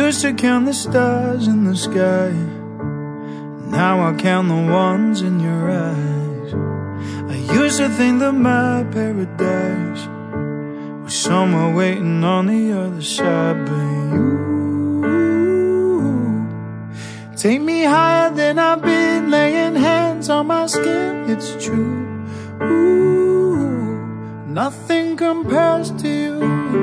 used to count the stars in the sky, now I count the ones in your eyes. I used to think that my paradise was somewhere waiting on the other side, but you take me higher than I've been, laying hands on my skin, it's true. Ooh, nothing compares to you.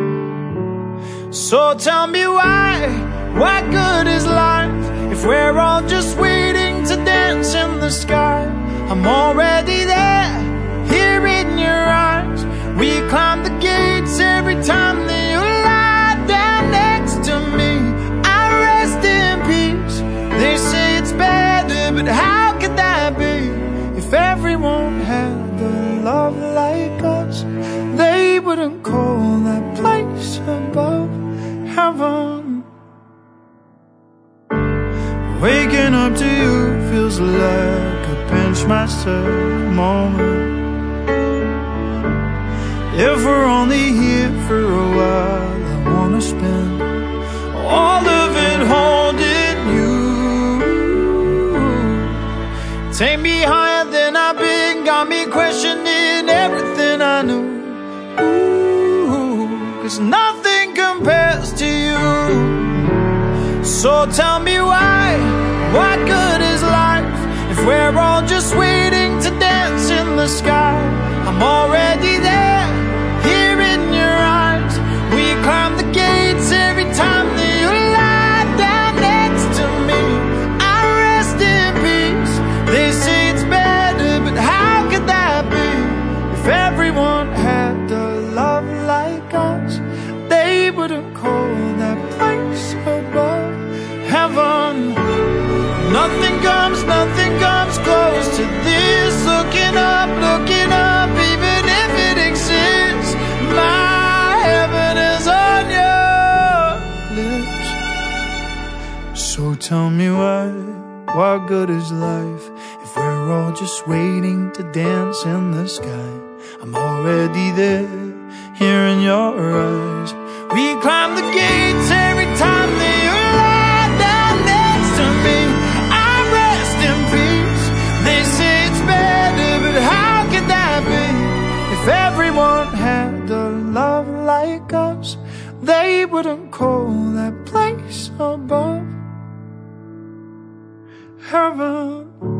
So tell me why, what good is life if we're all just waiting to dance in the sky? I'm already there, here in your arms. We climb the gates every time that you lie down next to me. I rest in peace. They say it's better, but how could that be? If everyone had a love like us, they wouldn't call that place above heaven. Waking up to you feels like a pinch myself moment. If we're only here for a while, I wanna spend all of it holding you. Take me higher than I've been, got me questioning everything I knew. Ooh, 'cause nothing compares to you. So tell me why, what good is life if we're all just waiting to dance in the sky? I'm already there, here in your arms. We climb the gates every time that you lie down next to me. I rest in peace. They say it's better, but how could that be? If everyone had a love like us, they wouldn't call that place above heaven. Nothing comes close to this. Looking up, even if it exists. My heaven is on your lips. So tell me why, what good is life if we're all just waiting to dance in the sky? I'm already there, here in your eyes. We climb the gates every time that you lie down next to me. I rest in peace. They say it's better, but how could that be? If everyone had a love like us, they wouldn't call that place above heaven.